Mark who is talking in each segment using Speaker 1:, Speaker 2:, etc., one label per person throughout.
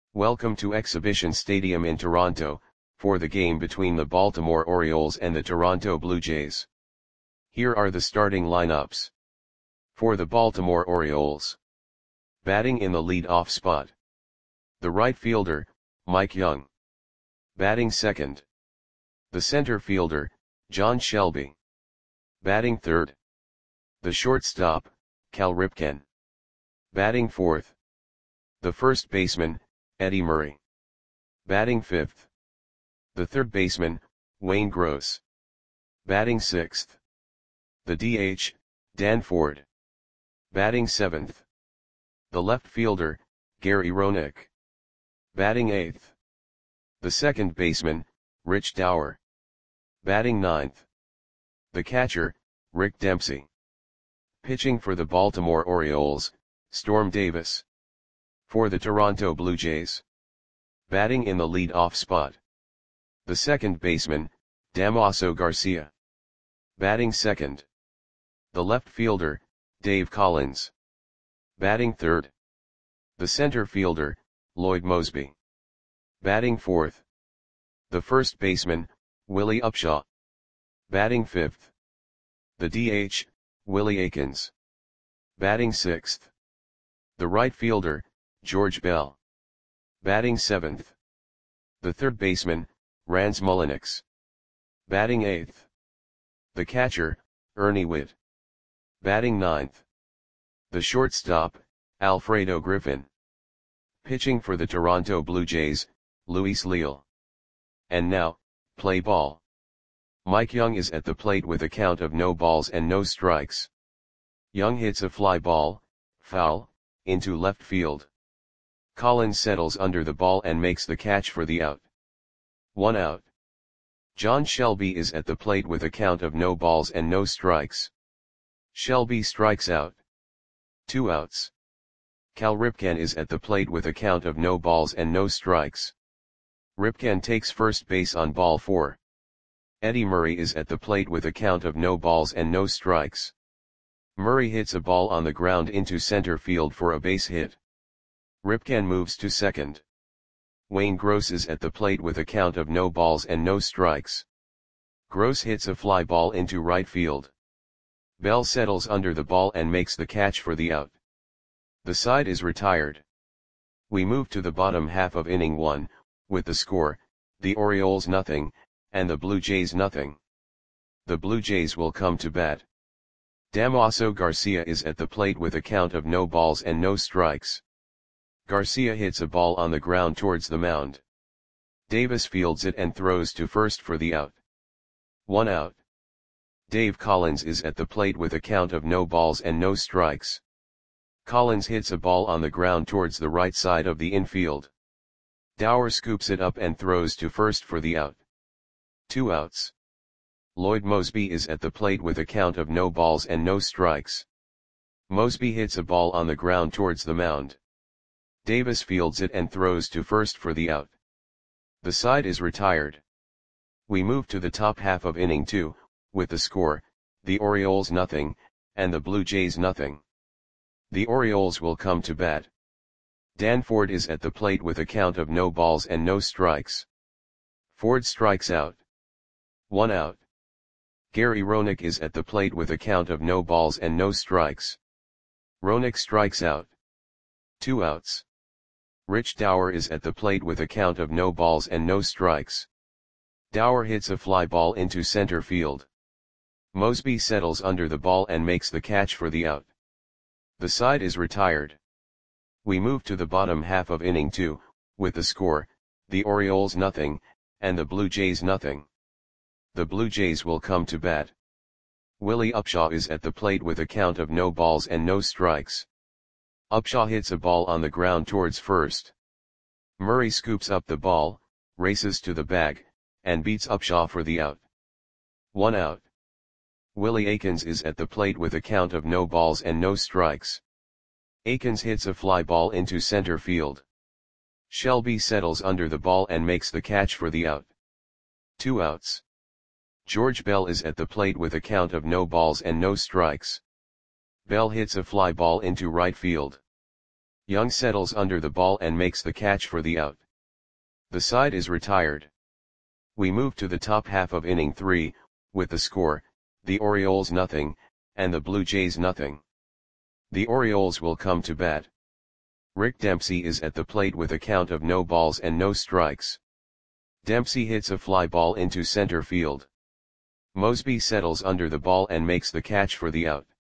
Speaker 1: Welcome to Exhibition Stadium in Toronto, for the game between the Baltimore Orioles and the Toronto Blue Jays. Here are the starting lineups. For the Baltimore Orioles. Batting in the lead-off spot. The right fielder, Mike Young. Batting second. The center fielder, John Shelby. Batting third. The shortstop, Cal Ripken. Batting fourth. The first baseman, Eddie Murray. Batting fifth. The third baseman, Wayne Gross. Batting sixth. The DH, Dan Ford. Batting seventh. The left fielder, Gary Roenick. Batting eighth. The second baseman, Rich Dauer. Batting ninth. The catcher, Rick Dempsey. Pitching for the Baltimore Orioles, Storm Davis. For the Toronto Blue Jays. Batting in the lead-off spot. The second baseman, Damaso Garcia. Batting second. The left fielder, Dave Collins. Batting third. The center fielder, Lloyd Moseby. Batting fourth. The first baseman, Willie Upshaw. Batting fifth. The DH, Willie Aikens. Batting sixth. The right fielder, George Bell. Batting seventh. The third baseman, Rance Mulliniks. Batting eighth. The catcher, Ernie Whitt. Batting ninth. The shortstop, Alfredo Griffin. Pitching for the Toronto Blue Jays, Luis Leal. And now, play ball. Mike Young is at the plate with a count of no balls and no strikes. Young hits a fly ball, foul, into left field. Collins settles under the ball and makes the catch for the out. 1 out. John Shelby is at the plate with a count of no balls and no strikes. Shelby strikes out. 2 outs. Cal Ripken is at the plate with a count of no balls and no strikes. Ripken takes first base on ball 4. Eddie Murray is at the plate with a count of no balls and no strikes. Murray hits a ball on the ground into center field for a base hit. Ripken moves to second. Wayne Gross is at the plate with a count of no balls and no strikes. Gross hits a fly ball into right field. Bell settles under the ball and makes the catch for the out. The side is retired. We move to the bottom half of inning 1, with the score, the Orioles 0, and the Blue Jays 0. The Blue Jays will come to bat. Damaso Garcia is at the plate with a count of no balls and no strikes. Garcia hits a ball on the ground towards the mound. Davis fields it and throws to first for the out. 1 out. Dave Collins is at the plate with a count of no balls and no strikes. Collins hits a ball on the ground towards the right side of the infield. Dauer scoops it up and throws to first for the out. 2 outs. Lloyd Moseby is at the plate with a count of no balls and no strikes. Moseby hits a ball on the ground towards the mound. Davis fields it and throws to first for the out. The side is retired. We move to the top half of inning 2, with the score, the Orioles 0, and the Blue Jays 0. The Orioles will come to bat. Dan Ford is at the plate with a count of no balls and no strikes. Ford strikes out. 1 out. Gary Roenick is at the plate with a count of no balls and no strikes. Roenick strikes out. 2 outs. Rich Dauer is at the plate with a count of no balls and no strikes. Dauer hits a fly ball into center field. Moseby settles under the ball and makes the catch for the out. The side is retired. We move to the bottom half of inning 2, with the score, the Orioles 0, and the Blue Jays 0. The Blue Jays will come to bat. Willie Upshaw is at the plate with a count of no balls and no strikes. Upshaw hits a ball on the ground towards first. Murray scoops up the ball, races to the bag, and beats Upshaw for the out. 1 out. Willie Aikens is at the plate with a count of no balls and no strikes. Aikens hits a fly ball into center field. Shelby settles under the ball and makes the catch for the out. 2 outs. George Bell is at the plate with a count of no balls and no strikes. Bell hits a fly ball into right field. Young settles under the ball and makes the catch for the out. The side is retired. We move to the top half of inning 3, with the score, the Orioles nothing, and the Blue Jays nothing. The Orioles will come to bat. Rick Dempsey is at the plate with a count of no balls and no strikes. Dempsey hits a fly ball into center field. Mosby settles under the ball and makes the catch for the out.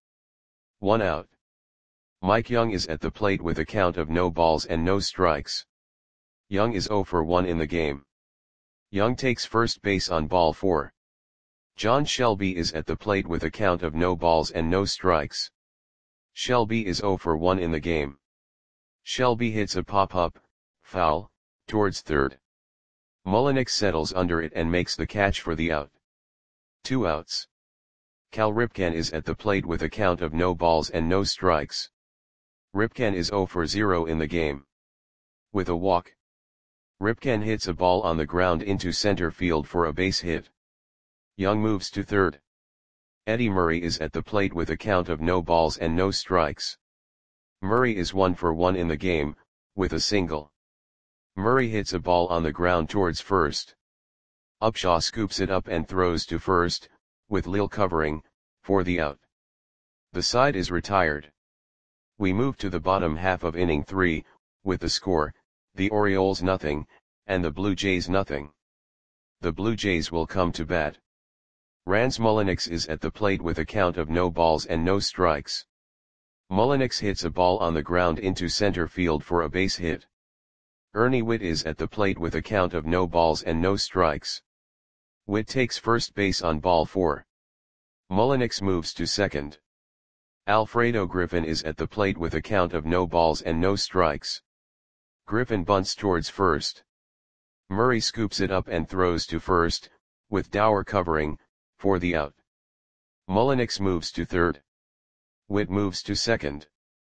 Speaker 1: 1 out. Mike Young is at the plate with a count of no balls and no strikes. Young is 0 for 1 in the game. Young takes first base on ball 4. John Shelby is at the plate with a count of no balls and no strikes. Shelby is 0 for 1 in the game. Shelby hits a pop-up, foul, towards third. Mullenix settles under it and makes the catch for the out. 2 outs. Cal Ripken is at the plate with a count of no balls and no strikes. Ripken is 0 for 0 in the game. With a walk, Ripken hits a ball on the ground into center field for a base hit. Young moves to third. Eddie Murray is at the plate with a count of no balls and no strikes. Murray is 1 for 1 in the game, with a single. Murray hits a ball on the ground towards first. Upshaw scoops it up and throws to first, with Lil covering, for the out. The side is retired. We move to the bottom half of inning 3, with the score, the Orioles nothing, and the Blue Jays nothing. The Blue Jays will come to bat. Rance Mullenix is at the plate with a count of no balls and no strikes. Mullenix hits a ball on the ground into center field for a base hit. Ernie Whitt is at the plate with a count of no balls and no strikes. Whitt takes first base on ball 4. Mullenix moves to second. Alfredo Griffin is at the plate with a count of no balls and no strikes. Griffin bunts towards first. Murray scoops it up and throws to first, with Dower covering, for the out. Mullenix moves to third. Whitt moves to second.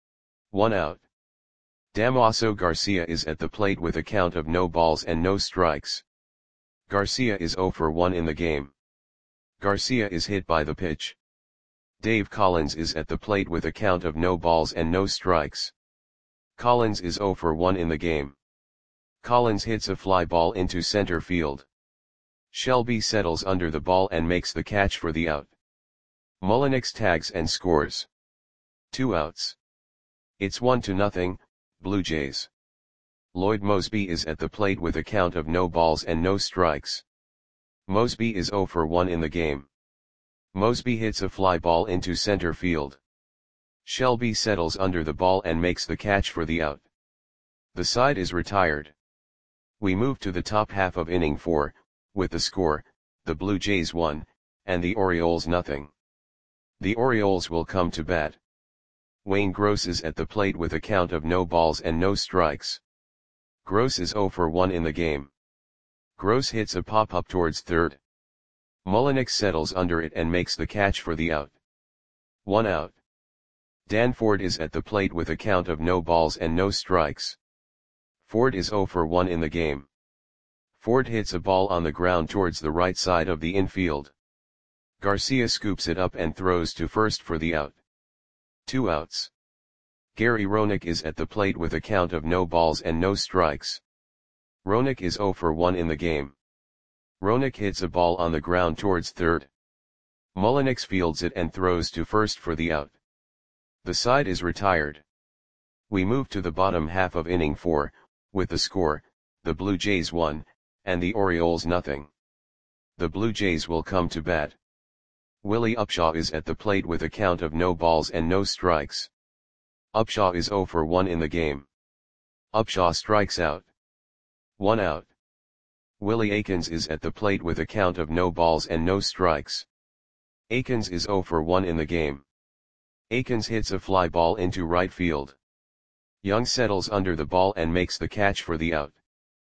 Speaker 1: 1 out. Damaso Garcia is at the plate with a count of no balls and no strikes. Garcia is 0 for 1 in the game. Garcia is hit by the pitch. Dave Collins is at the plate with a count of no balls and no strikes. Collins is 0 for 1 in the game. Collins hits a fly ball into center field. Shelby settles under the ball and makes the catch for the out. Mullenix tags and scores. 2 outs. It's 1-0, Blue Jays. Lloyd Mosby is at the plate with a count of no balls and no strikes. Mosby is 0 for 1 in the game. Mosby hits a fly ball into center field. Shelby settles under the ball and makes the catch for the out. The side is retired. We move to the top half of inning 4, with the score, the Blue Jays 1, and the Orioles nothing. The Orioles will come to bat. Wayne Gross is at the plate with a count of no balls and no strikes. Gross is 0 for 1 in the game. Gross hits a pop-up towards third. Mullenix settles under it and makes the catch for the out. 1 out. Dan Ford is at the plate with a count of no balls and no strikes. Ford is 0 for 1 in the game. Ford hits a ball on the ground towards the right side of the infield. Garcia scoops it up and throws to first for the out. 2 outs. Gary Roenick is at the plate with a count of no balls and no strikes. Roenick is 0 for 1 in the game. Roenick hits a ball on the ground towards third. Mullenix fields it and throws to first for the out. The side is retired. We move to the bottom half of inning 4, with the score, the Blue Jays 1, and the Orioles nothing. The Blue Jays will come to bat. Willie Upshaw is at the plate with a count of no balls and no strikes. Upshaw is 0 for 1 in the game. Upshaw strikes out. 1 out. Willie Aikens is at the plate with a count of no balls and no strikes. Aikens is 0 for 1 in the game. Aikens hits a fly ball into right field. Young settles under the ball and makes the catch for the out.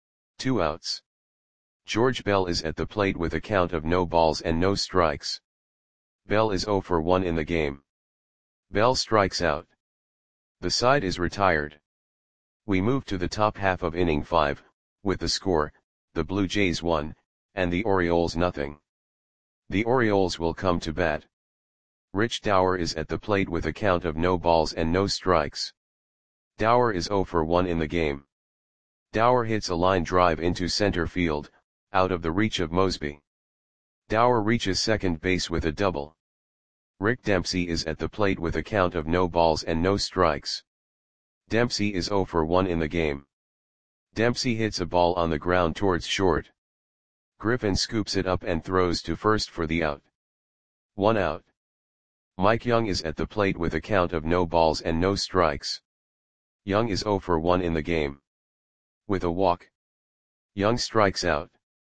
Speaker 1: 2 outs. George Bell is at the plate with a count of no balls and no strikes. Bell is 0 for 1 in the game. Bell strikes out. The side is retired. We move to the top half of inning 5, with the score, the Blue Jays 1, and the Orioles nothing. The Orioles will come to bat. Rich Dower is at the plate with a count of no balls and no strikes. Dower is 0 for 1 in the game. Dower hits a line drive into center field, out of the reach of Mosby. Dower reaches second base with a double. Rick Dempsey is at the plate with a count of no balls and no strikes. Dempsey is 0 for 1 in the game. Dempsey hits a ball on the ground towards short. Griffin scoops it up and throws to first for the out. 1 out. Mike Young is at the plate with a count of no balls and no strikes. Young is 0 for 1 in the game. With a walk, Young strikes out.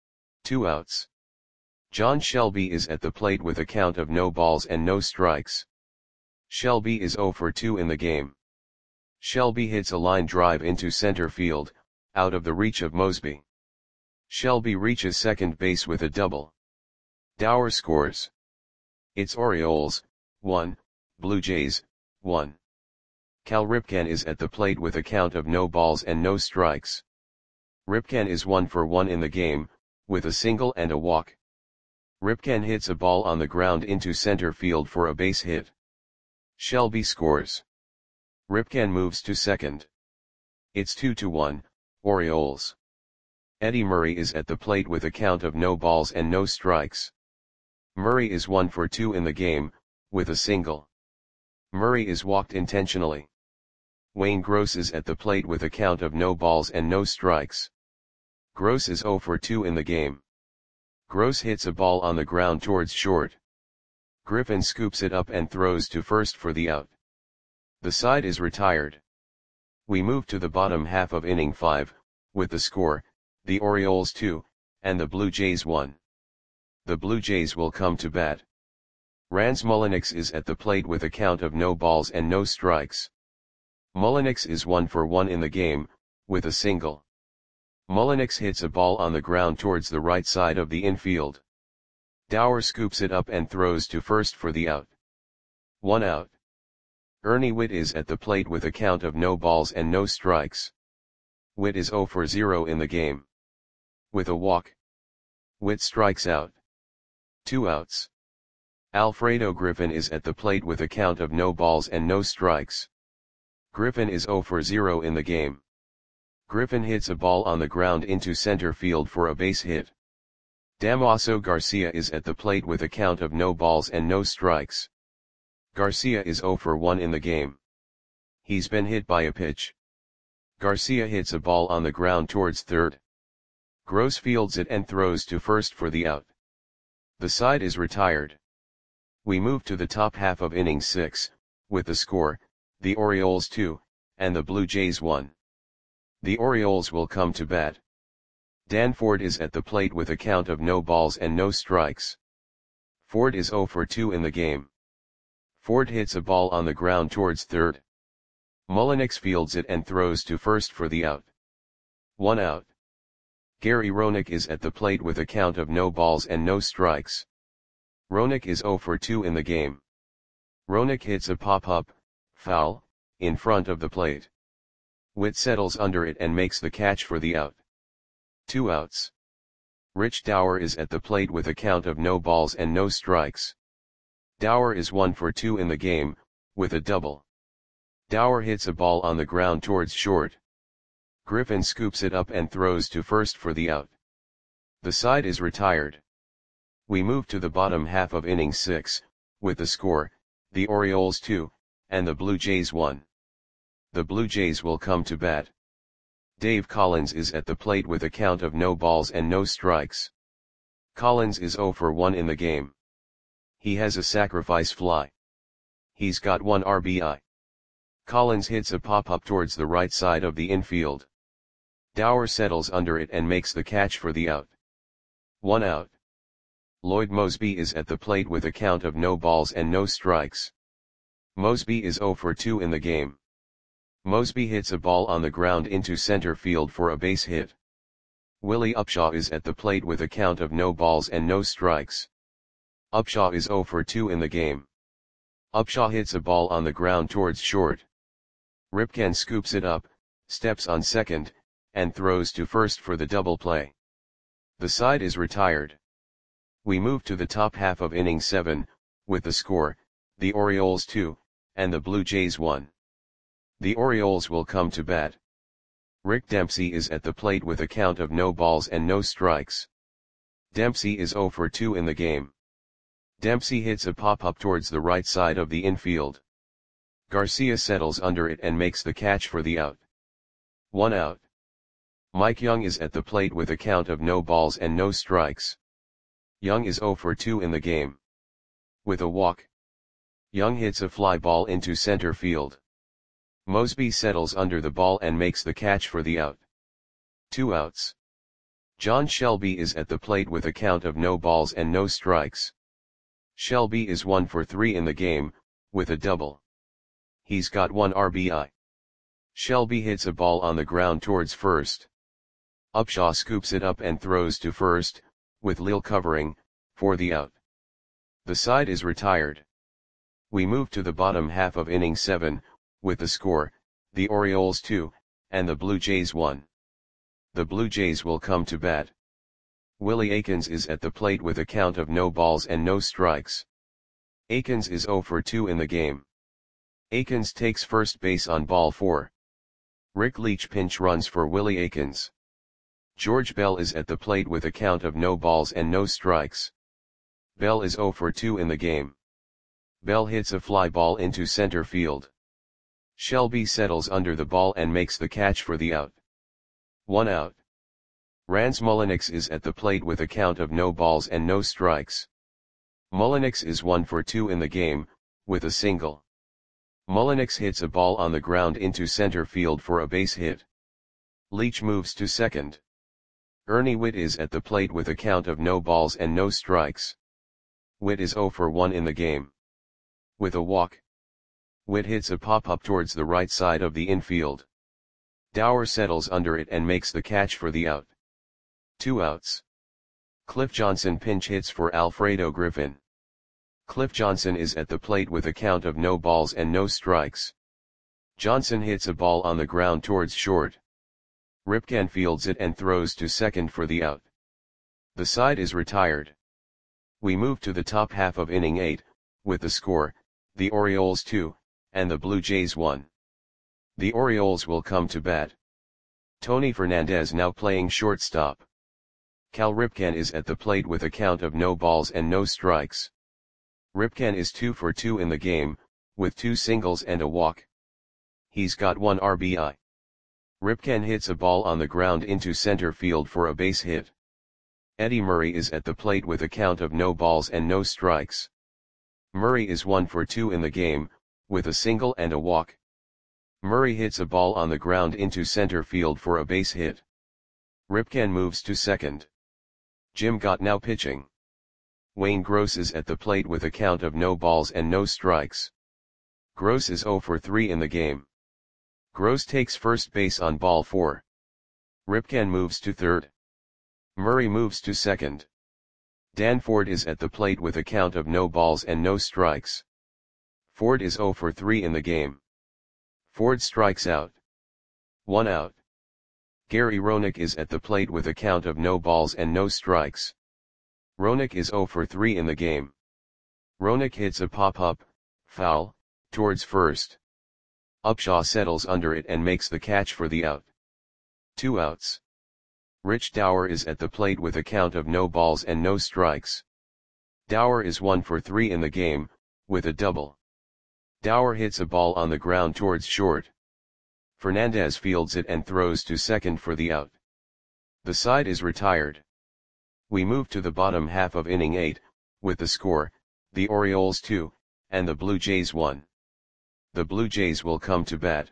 Speaker 1: 2 outs. John Shelby is at the plate with a count of no balls and no strikes. Shelby is 0 for 2 in the game. Shelby hits a line drive into center field, out of the reach of Mosby. Shelby reaches second base with a double. Dower scores. It's Orioles, 1, Blue Jays, 1. Cal Ripken is at the plate with a count of no balls and no strikes. Ripken is 1 for 1 in the game, with a single and a walk. Ripken hits a ball on the ground into center field for a base hit. Shelby scores. Ripken moves to second. It's 2-1, Orioles. Eddie Murray is at the plate with a count of no balls and no strikes. Murray is 1 for 2 in the game, with a single. Murray is walked intentionally. Wayne Gross is at the plate with a count of no balls and no strikes. Gross is 0 for 2 in the game. Gross hits a ball on the ground towards short. Griffin scoops it up and throws to first for the out. The side is retired. We move to the bottom half of inning 5, with the score, the Orioles 2, and the Blue Jays 1. The Blue Jays will come to bat. Rans Mulliniks is at the plate with a count of no balls and no strikes. Mulliniks is 1 for 1 in the game, with a single. Mulliniks hits a ball on the ground towards the right side of the infield. Dower scoops it up and throws to first for the out. 1 out. Ernie Whitt is at the plate with a count of no balls and no strikes. Whitt is 0 for 0 in the game. With a walk, Whitt strikes out. 2 outs. Alfredo Griffin is at the plate with a count of no balls and no strikes. Griffin is 0 for 0 in the game. Griffin hits a ball on the ground into center field for a base hit. Damaso Garcia is at the plate with a count of no balls and no strikes. Garcia is 0 for 1 in the game. He's been hit by a pitch. Garcia hits a ball on the ground towards third. Gross fields it and throws to first for the out. The side is retired. We move to the top half of inning 6, with the score, the Orioles 2, and the Blue Jays 1. The Orioles will come to bat. Dan Ford is at the plate with a count of no balls and no strikes. Ford is 0 for 2 in the game. Ford hits a ball on the ground towards third. Mulliniks fields it and throws to first for the out. 1 out. Gary Roenick is at the plate with a count of no balls and no strikes. Roenick is 0 for 2 in the game. Roenick hits a pop-up, foul, in front of the plate. Whitt settles under it and makes the catch for the out. 2 outs. Rich Dower is at the plate with a count of no balls and no strikes. Dower is 1 for 2 in the game, with a double. Dower hits a ball on the ground towards short. Griffin scoops it up and throws to first for the out. The side is retired. We move to the bottom half of inning 6, with the score, the Orioles 2, and the Blue Jays 1. The Blue Jays will come to bat. Dave Collins is at the plate with a count of no balls and no strikes. Collins is 0 for 1 in the game. He has a sacrifice fly. He's got 1 RBI. Collins hits a pop-up towards the right side of the infield. Dower settles under it and makes the catch for the out. 1 out. Lloyd Mosby is at the plate with a count of no balls and no strikes. Mosby is 0 for 2 in the game. Mosby hits a ball on the ground into center field for a base hit. Willie Upshaw is at the plate with a count of no balls and no strikes. Upshaw is 0 for 2 in the game. Upshaw hits a ball on the ground towards short. Ripken scoops it up, steps on second, and throws to first for the double play. The side is retired. We move to the top half of inning 7, with the score, the Orioles 2, and the Blue Jays 1. The Orioles will come to bat. Rick Dempsey is at the plate with a count of no balls and no strikes. Dempsey is 0 for 2 in the game. Dempsey hits a pop-up towards the right side of the infield. Garcia settles under it and makes the catch for the out. 1 out. Mike Young is at the plate with a count of no balls and no strikes. Young is 0 for 2 in the game. With a walk, Young hits a fly ball into center field. Mosby settles under the ball and makes the catch for the out. 2 outs. John Shelby is at the plate with a count of no balls and no strikes. Shelby is 1 for 3 in the game, with a double. He's got 1 RBI. Shelby hits a ball on the ground towards first. Upshaw scoops it up and throws to first, with Lil covering, for the out. The side is retired. We move to the bottom half of inning 7, with the score, the Orioles 2, and the Blue Jays 1. The Blue Jays will come to bat. Willie Aikens is at the plate with a count of no balls and no strikes. Aikens is 0 for 2 in the game. Aikens takes first base on ball 4. Rick Leach pinch runs for Willie Aikens. George Bell is at the plate with a count of no balls and no strikes. Bell is 0 for 2 in the game. Bell hits a fly ball into center field. Shelby settles under the ball and makes the catch for the out. 1 out. Rance Mulliniks is at the plate with a count of no balls and no strikes. Mulliniks is 1 for 2 in the game, with a single. Mulliniks hits a ball on the ground into center field for a base hit. Leach moves to second. Ernie Whitt is at the plate with a count of no balls and no strikes. Whitt is 0 for 1 in the game. With a walk, Whitt hits a pop-up towards the right side of the infield. Dower settles under it and makes the catch for the out. 2 outs. Cliff Johnson pinch hits for Alfredo Griffin. Cliff Johnson is at the plate with a count of no balls and no strikes. Johnson hits a ball on the ground towards short. Ripken fields it and throws to second for the out. The side is retired. We move to the top half of inning 8, with the score, the Orioles 2, and the Blue Jays 1. The Orioles will come to bat. Tony Fernandez now playing shortstop. Cal Ripken is at the plate with a count of no balls and no strikes. Ripken is 2 for 2 in the game, with 2 singles and a walk. He's got 1 RBI. Ripken hits a ball on the ground into center field for a base hit. Eddie Murray is at the plate with a count of no balls and no strikes. Murray is 1 for 2 in the game, with a single and a walk. Murray hits a ball on the ground into center field for a base hit. Ripken moves to second. Jim Gott now pitching. Wayne Gross is at the plate with a count of no balls and no strikes. Gross is 0 for 3 in the game. Gross takes first base on ball 4. Ripken moves to third. Murray moves to second. Dan Ford is at the plate with a count of no balls and no strikes. Ford is 0 for 3 in the game. Ford strikes out. 1 out. Gary Roenick is at the plate with a count of no balls and no strikes. Roenick is 0 for 3 in the game. Roenick hits a pop-up, foul, towards first. Upshaw settles under it and makes the catch for the out. 2 outs. Rich Dower is at the plate with a count of no balls and no strikes. Dower is 1 for 3 in the game, with a double. Dower hits a ball on the ground towards short. Fernandez fields it and throws to second for the out. The side is retired. We move to the bottom half of inning 8, with the score, the Orioles 2, and the Blue Jays 1. The Blue Jays will come to bat.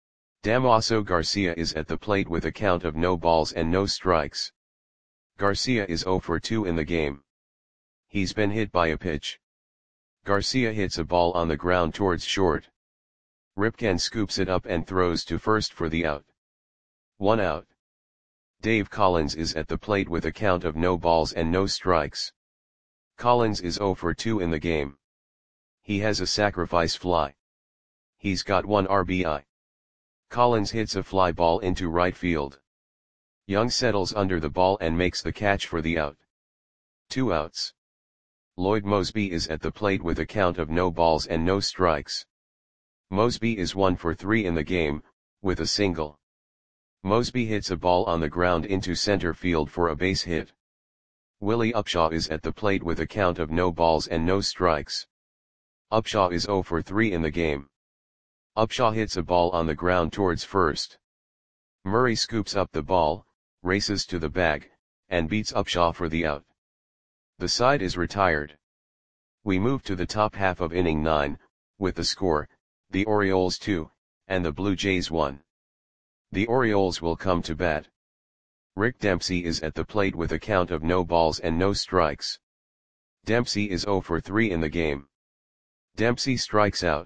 Speaker 1: Damaso Garcia is at the plate with a count of no balls and no strikes. Garcia is 0 for 2 in the game. He's been hit by a pitch. Garcia hits a ball on the ground towards short. Ripken scoops it up and throws to first for the out. 1 out. Dave Collins is at the plate with a count of no balls and no strikes. Collins is 0 for 2 in the game. He has a sacrifice fly. He's got 1 RBI. Collins hits a fly ball into right field. Young settles under the ball and makes the catch for the out. 2 outs. Lloyd Mosby is at the plate with a count of no balls and no strikes. Mosby is 1 for 3 in the game, with a single. Mosby hits a ball on the ground into center field for a base hit. Willie Upshaw is at the plate with a count of no balls and no strikes. Upshaw is 0 for 3 in the game. Upshaw hits a ball on the ground towards first. Murray scoops up the ball, races to the bag, and beats Upshaw for the out. The side is retired. We move to the top half of inning 9, with the score, the Orioles 2, and the Blue Jays 1. The Orioles will come to bat. Rick Dempsey is at the plate with a count of no balls and no strikes. Dempsey is 0 for 3 in the game. Dempsey strikes out.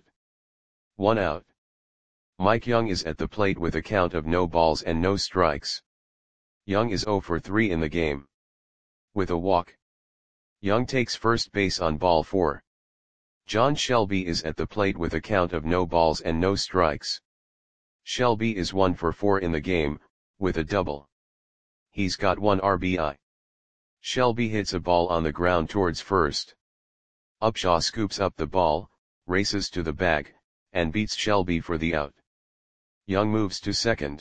Speaker 1: 1 out. Mike Young is at the plate with a count of no balls and no strikes. Young is 0 for 3 in the game. With a walk. Young takes first base on ball 4. John Shelby is at the plate with a count of no balls and no strikes. Shelby is 1 for 4 in the game, with a double. He's got 1 RBI. Shelby hits a ball on the ground towards first. Upshaw scoops up the ball, races to the bag, and beats Shelby for the out. Young moves to second.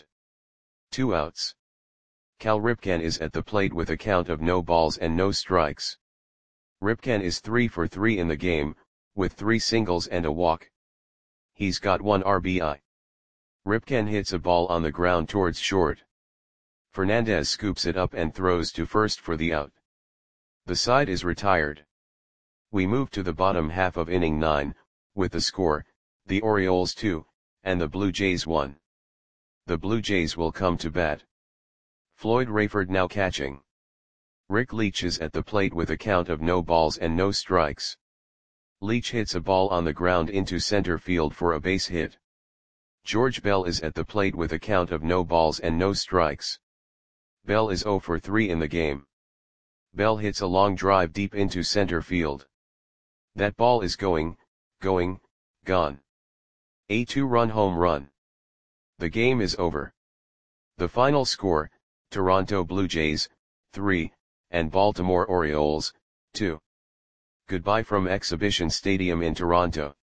Speaker 1: 2 outs. Cal Ripken is at the plate with a count of no balls and no strikes. Ripken is 3 for 3 in the game, with 3 singles and a walk. He's got 1 RBI. Ripken hits a ball on the ground towards short. Fernandez scoops it up and throws to first for the out. The side is retired. We move to the bottom half of inning 9, with the score, the Orioles 2, and the Blue Jays 1. The Blue Jays will come to bat. Floyd Rayford now catching. Rick Leach is at the plate with a count of no balls and no strikes. Leach hits a ball on the ground into center field for a base hit. George Bell is at the plate with a count of no balls and no strikes. Bell is 0 for 3 in the game. Bell hits a long drive deep into center field. That ball is going, gone. A 2-run home run. The game is over. The final score, Toronto Blue Jays, 3, and Baltimore Orioles, 2. Goodbye from Exhibition Stadium in Toronto.